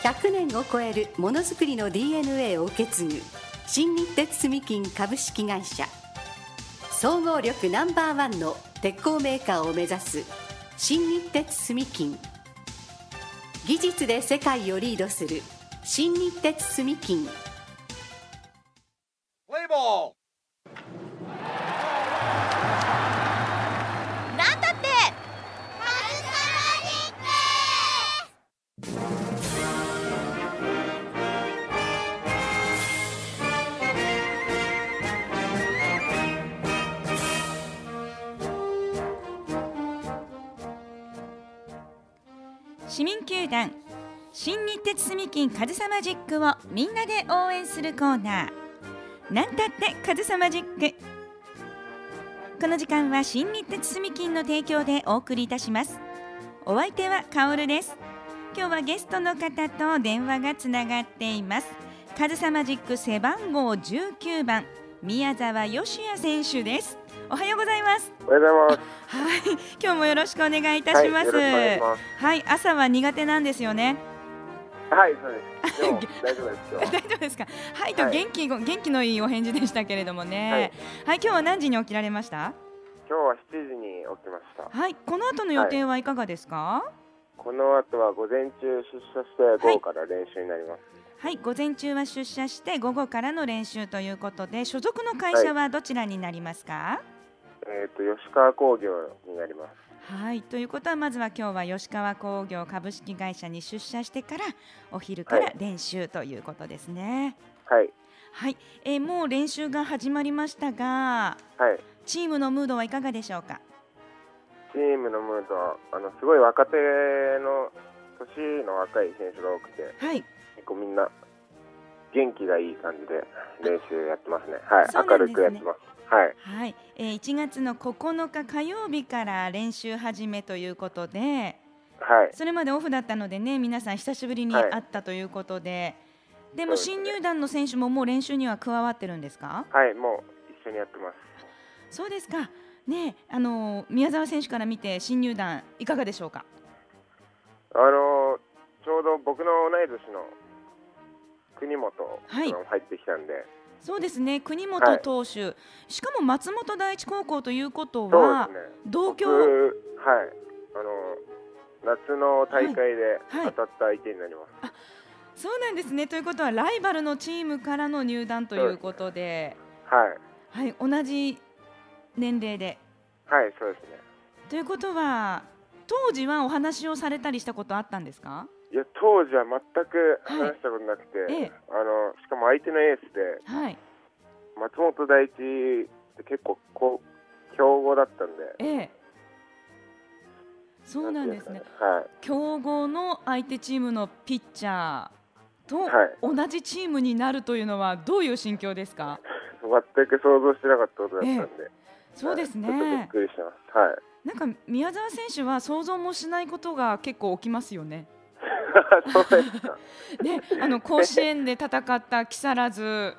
100年を超えるものづくりの DNA を受け継ぐ新日鉄住金株式会社、総合力No.1の鉄鋼メーカーを目指す新日鉄住金、技術で世界をリードする新日鉄住金。 プレイボール。 なんだって市民球団新日鉄住金カズサマジックをみんなで応援するコーナー、なんたってカズサマジック。この時間は新日鉄住金の提供でお送りいたします。お相手はカオルです。今日はゲストの方と電話がつながっています。カズサマジック背番号19番宮沢義也選手です。おはようございます。 おはようございます。 はい、今日もよろしくお願いいたします。 はい、よろしくお願いします。 はい、朝は苦手なんですよね。 はい、そうです。でも大丈夫ですよ。 大丈夫ですか。はい、と元気のいいお返事でしたけれどもね。はい、今日は何時に起きられました？ 今日は7時に起きました。 はい、この後の予定はいかがですか？ この後は午前中出社して午後から練習になります。 はい、午前中は出社して午後からの練習ということで、所属の会社はどちらになりますか？ 吉川工業になります。 はい、ということはまずは今日は吉川工業株式会社に出社してからお昼から練習ということですね。 はい。 はい、もう練習が始まりましたが、 はい。 チームのムードはいかがでしょうか？ チームのムードはすごい若手の年の若い選手が多くて、 はい、 結構みんな元気がいい感じで練習やってますね。はい、 そうなんですね。 明るくやってます。はい。 はい、1月の9日火曜日から練習始めということで、 はい、 それまでオフだったのでね、皆さん久しぶりに会ったということで、でも新入団の選手ももう練習には加わってるんですか？ はい、もう一緒にやってます。 そうですか。ね、宮沢選手から見て新入団いかがでしょうか？ ちょうど僕の同い年の国本が入ってきたんで、 そうですね、国本投手、しかも松本第一高校ということは、 そうですね、 同郷、 はい、夏の大会で当たった相手になります。 そうなんですね。ということはライバルのチームからの入団ということで、はい、同じ年齢で、 はい、そうですね。 ということは当時はお話をされたりしたことあったんですか？ いや、当時は全く話したことなくて、しかも相手のエースで、松本大地って結構強豪だったんで、 そうなんですね。強豪の相手チームのピッチャーと同じチームになるというのはどういう心境ですか？ 全く想像してなかったことだったんで、 そうですね。 ちょっとびっくりしてます。はい。 なんか宮沢選手は想像もしないことが結構起きますよね。 そうですか。 ね、甲子園で戦った木更津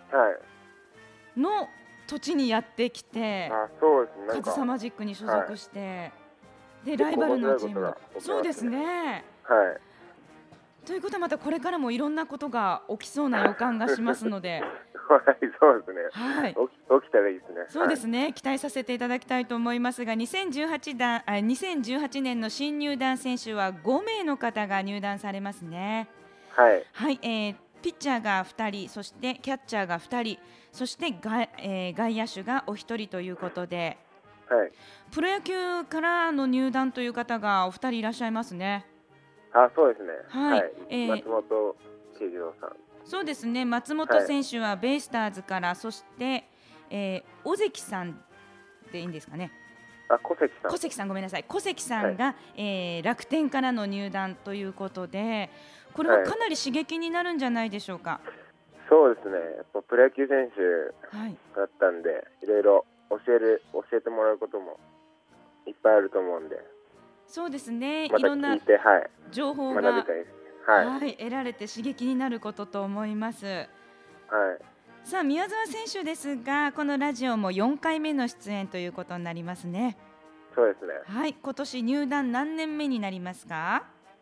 の土地にやってきて、カズサマジックに所属して、でライバルのチーム、そうですね。 はい。 ということはまたこれからもいろんなことが起きそうな予感がしますので、 はい、そうですね。 はい、 起きたらいいですね。 そうですね、期待させていただきたいと思いますが、2018年の新入団選手は5名の方が入団されますね。 はい。 はい、ピッチャーが2人、そしてキャッチャーが2人、そして外野手がお一人ということで、 はい、 プロ野球からの入団という方がお二人いらっしゃいますね。 そうですね。 はい。 松本慶次郎さん。 そうですね。松本選手はベイスターズから、そして、尾関さんでいいんですかね。 小関さん。 小関さん、ごめんなさい。小関さんが、楽天からの入団ということで、これはかなり刺激になるんじゃないでしょうか。 そうですね。やっぱプロ野球選手だったんで、いろいろ教えてもらうこともいっぱいあると思うんで。 そうですね。いまたろんな情報が、 学びたいです。 得られて刺激になることと思います。さあ、宮沢選手ですが、このラジオも4回目の出演ということになりますね。 そうですね。 はい、今年入団何年目になりますか？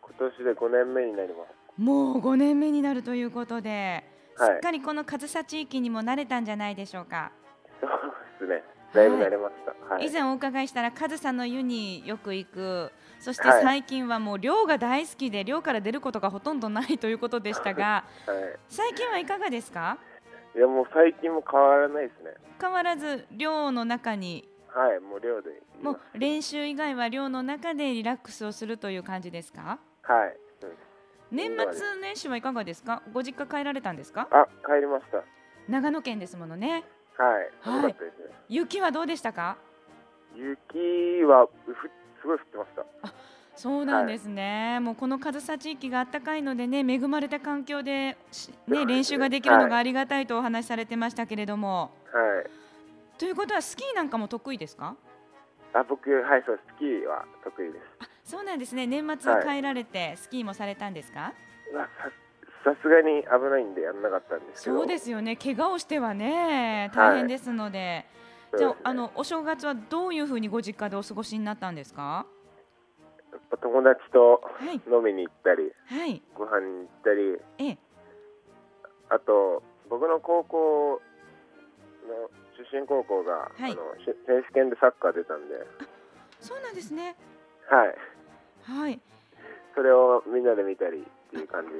今年で5年目になります。 もう5年目になるということで、しっかりこの上総地域にも慣れたんじゃないでしょうか。 そうですね、だいぶ慣れました。はい、 以前お伺いしたら上総の湯によく行く、そして最近はもう漁が大好きで漁から出ることがほとんどないということでしたが、最近はいかがですか？ いやもう最近も変わらないですね。 変わらず漁の中に、 はい、もう寮でもう練習以外は寮の中でリラックスをするという感じですか？ はい、 年末年始はいかがですか？ご実家帰られたんですか？ 帰りました。 長野県ですものね。 はい、寒かったですね。 雪はどうでしたか？ 雪はすごい降ってました。 そうなんですね。もうこの上総地域が暖かいのでね、恵まれた環境で、ね、練習ができるのがありがたいとお話しされてましたけれども、ということはスキーなんかも得意ですか？ 僕、はい、そう、スキーは得意です。 そうなんですね。年末は帰られてスキーもされたんですか？ さすがに危ないんでやらなかったんですけど。 そうですよね。怪我をしてはね、大変ですので。じゃあ、お正月はどういうふうにご実家でお過ごしになったんですか？ やっぱ友達と飲みに行ったり、ご飯に行ったり、あと僕の高校の出身高校が、選手権でサッカー出たんで。 そうなんですね。 はい。それをみんなで見たりっていう感じです。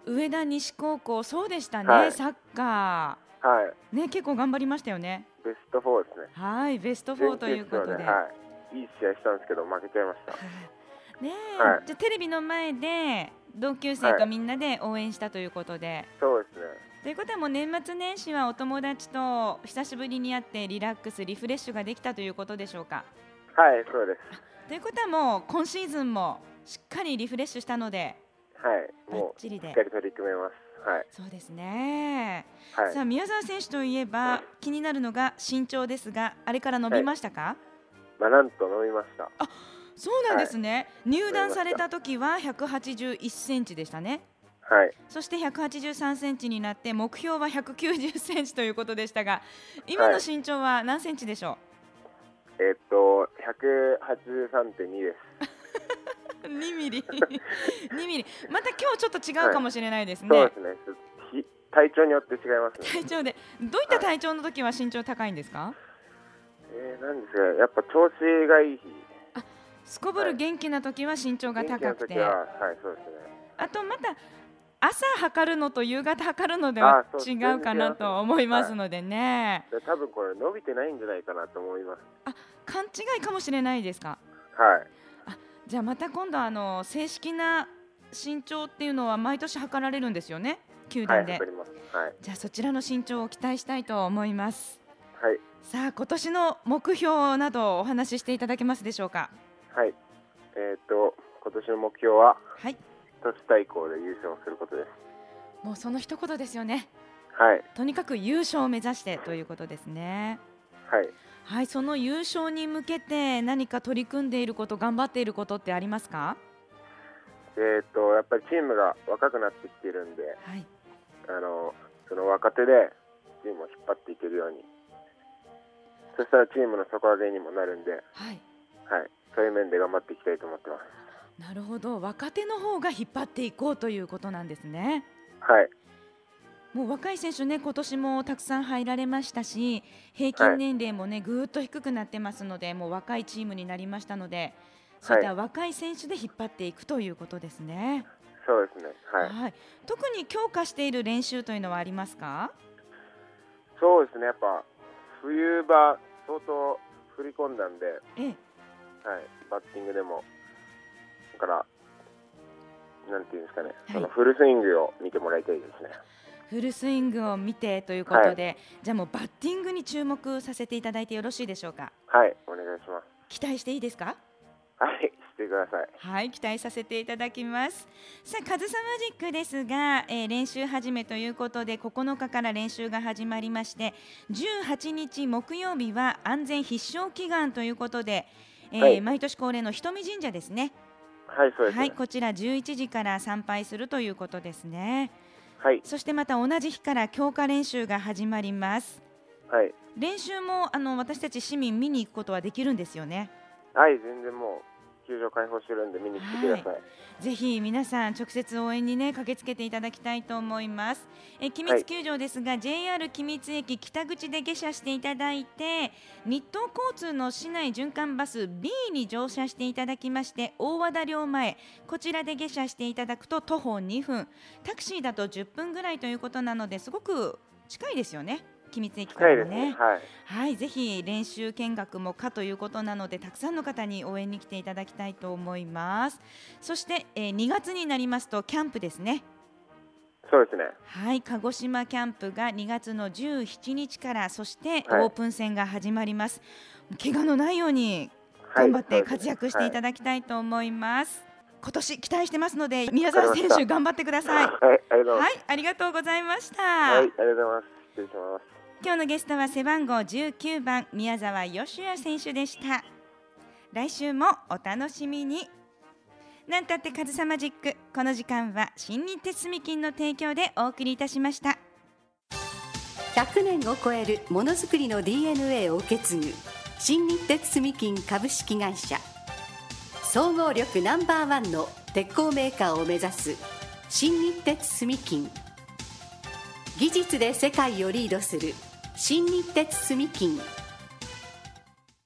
上田西高校、そうでしたね、サッカー。ね、結構頑張りましたよね。 ベスト4ですね。 はい、ベスト4ということで。 いい試合したんですけど負けちゃいました。 ね、じゃあテレビの前で同級生とみんなで応援したということで。 そうですね。 ということはもう年末年始はお友達と久しぶりに会ってリラックスリフレッシュができたということでしょうか？ はい、そうです。 ということはもう今シーズンもしっかりリフレッシュしたので、 もうしっかり取り組めます。 そうですね。さあ宮澤選手といえば気になるのが身長ですが、あれから伸びましたか？ なんと伸びました。 そうなんですね。入団された時は181センチでしたね。そして183センチになって目標は190センチということでしたが、今の身長は何センチでしょう？183.2 です。 2ミリ2ミリ。また今日ちょっと違うかもしれないですね。 そうですね。体調によって違いますね。 体調でどういった体調の時は身長高いんですか？ なんですか、やっぱ調子がいい日。 すこぶる元気な時は身長が高くて、 そうですね。 あとまた朝測るのと夕方測るのでは違うかなと思いますのでね。 多分これ伸びてないんじゃないかなと思います。 勘違いかもしれないですか？じゃあまた今度正式な身長っていうのは毎年測られるんですよね、球団で。じゃあそちらの身長を期待したいと思います。さあ今年の目標などお話ししていただけますでしょうか？ 今年の目標は、都市対抗で優勝することです。 もうその一言ですよね。とにかく優勝を目指してということですね。その優勝に向けて何か取り組んでいること、頑張っていることってありますか？ やっぱりチームが若くなってきているんで、その若手でチームを引っ張っていけるように、そしたらチームの底上げにもなるんで、そういう面で頑張っていきたいと思ってます。 なるほど、若手の方が引っ張っていこうということなんですね。もう若い選手ね、今年もたくさん入られましたし、平均年齢もね、ぐーっと低くなってますので、もう若いチームになりましたので、そういった若い選手で引っ張っていくということですね。 そうですね。 特に強化している練習というのはありますか？ そうですね。やっぱ冬場相当振り込んだんで、バッティングでもだからなんていうんですかね、そのフルスイングを見てもらいたいですね。 フルスイングを見てということで、じゃあもうバッティングに注目させていただいてよろしいでしょうか？ お願いします。 期待していいですか？ してください。 期待させていただきます。さあ、カズサマジックですが、練習始めということで9日から練習が始まりまして、18日木曜日は安全必勝祈願ということで、毎年恒例の瞳神社ですね。 そうですね。 こちら11時から参拝するということですね。そしてまた同じ日から強化練習が始まります。練習も私たち市民見に行くことはできるんですよね。 全然もう球場開放してるんで見に来てください。 ぜひ皆さん直接応援にね駆けつけていただきたいと思います。君津球場ですが、JR 君津駅北口で下車していただいて、日東交通の市内循環バス B に乗車していただきまして、大和田寮前こちらで下車していただくと徒歩2分、タクシーだと10分ぐらいということなので、すごく近いですよね、君津駅からもね。はい、ぜひ練習見学もかということなので、たくさんの方に応援に来ていただきたいと思います。そして、2月になりますとキャンプですね。 そうですね。 はい、鹿児島キャンプが2月の17日から、そしてオープン戦が始まります。怪我のないように頑張って活躍していただきたいと思います。今年期待してますので、宮澤選手頑張ってください。ありがとうございました。 はい、ありがとうございます。失礼します。 今日のゲストは背番号19番宮澤義也選手でした。来週もお楽しみに。なんたってかずさマジック、この時間は新日鉄住金の提供でお送りいたしました。 100年を超えるものづくりの DNA を受け継ぐ新日鉄住金株式会社、総合力No.1の鉄鋼メーカーを目指す新日鉄住金、技術で世界をリードする新日鉄住金。